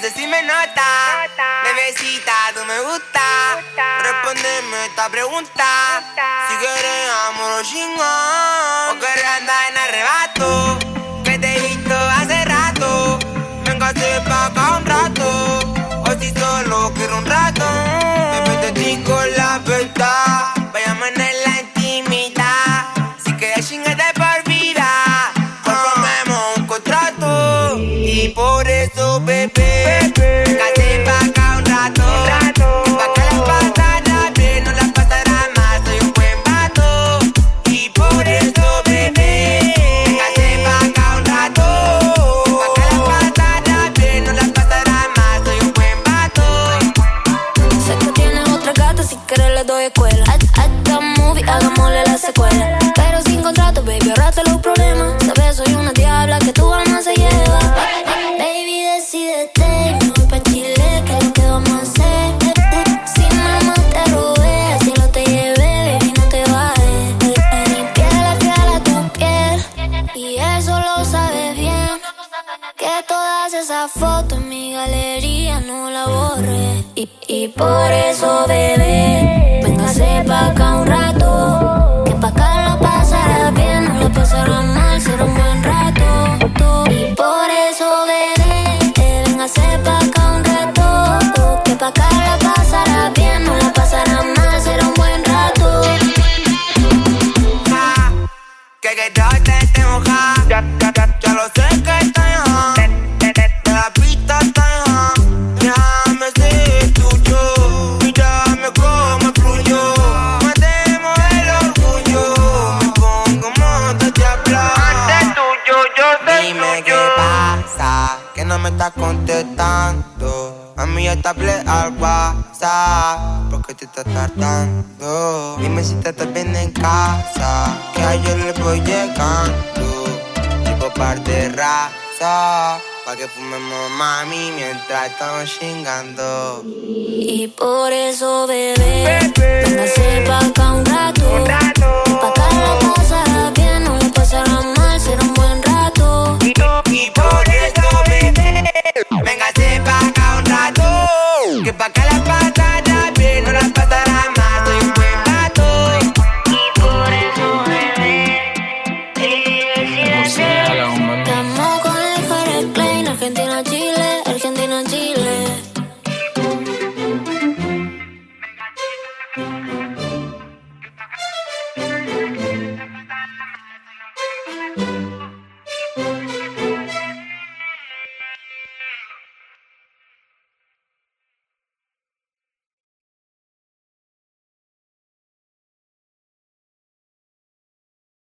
sé si me nota. Bebecita, tú me gusta. Respóndeme esta pregunta. Si quieres amor o chingón, o quieres andar en arrebato. Que te he visto hace rato. Véngase pa' acá un rato. O si solo quiero un rato. Me meto ti con la verdad. Vayamos en la intimidad. Si quieres chingarte por vida, formemos un contrato. Y por eso, bebé, véngase pa' acá un rato. Pa' que la pasará bien, no la pasará mal. Soy un buen vato. Y por eso, bebé, véngase pa' acá un rato. Pa' que la pasará bien, no la pasará mal. Soy un buen vato. Sé que tienes otra gata, si quieres le doy escuela. Hasta movie, hagámosle la secuela. Pero sin contrato, baby, ahorrate los problemas. Sabes, soy una diabla que tu alma se lleva. Baby, decídete, me voy pa' Chile, que es lo que vamos a hacer. Si mamá te robé, así no te llevé, baby, no te bajes. Mi piel es fiel a tu piel, y eso lo sabes bien. Que todas esas fotos en mi galería no la borré. Y por eso, bebé, véngase pa' acá un rato. Que pa' acá la pasará bien, no la pasará mal, será un buen rato. Y por eso, bebé, véngase pa' acá un rato. Que pa' acá la pasará bien, no la pasará mal, será un buen rato. Que yo te tengo ja. Ya lo sé que estás ja. De la pista estás ja. Déjame ser tuyo. Mírame cómo fluyo. Matemos el orgullo. Me pongo modo diablo. Antes tuyo, yo soy Dime qué pasa, que no me estás contestando. A mí ya te hablé al WhatsApp, porque te estás tardando. Dime si te estás bien en casa, que ayer le voy llegando. Tipo par de raza, pa' que fumemos mami mientras estamos chingando. Y por eso, bebé, véngase pa'